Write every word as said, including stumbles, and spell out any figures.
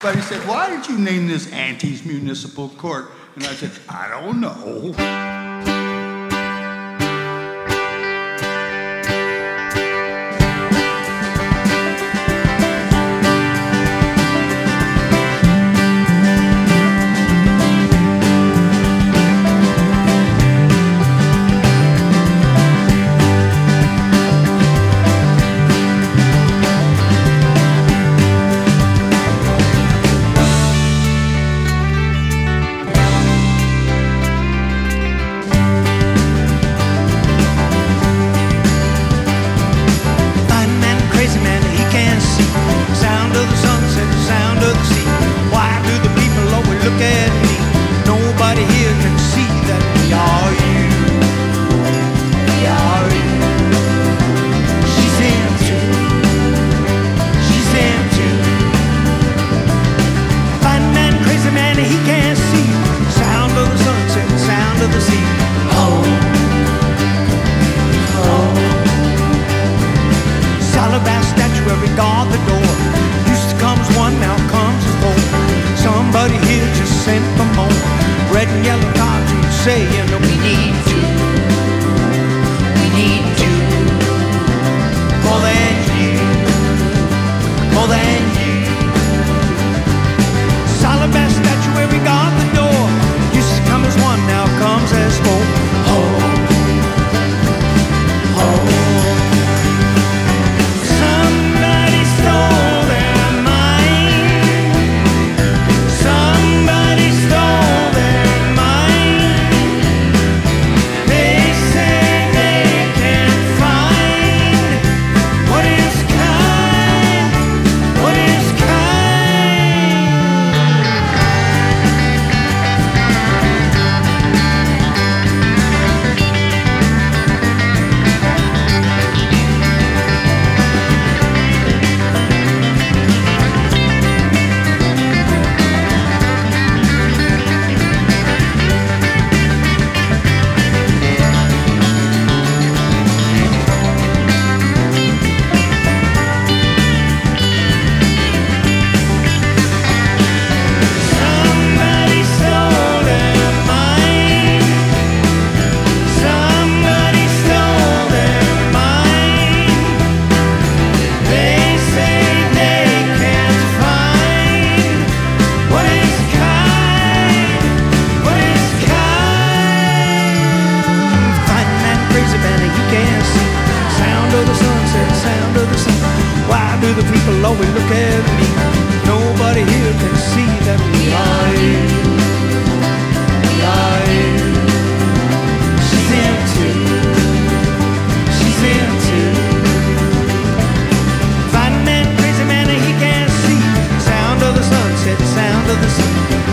But he said, why did you name this Auntie's Municipal Court? And I said, I don't know. Guard the door. Used to come as one, now comes as four. Somebody here just sent for more. Red and yellow cards and saying that we need you. We need you more than you, more than you. Solid brass statue where we guard the door. Used to come as one, now comes as four. Oh. Do the people always look at me? Nobody here can see that we are you. We are you. She's into, she's into. Fine man, crazy man, he can't see. Sound of the sunset, sound of the sun.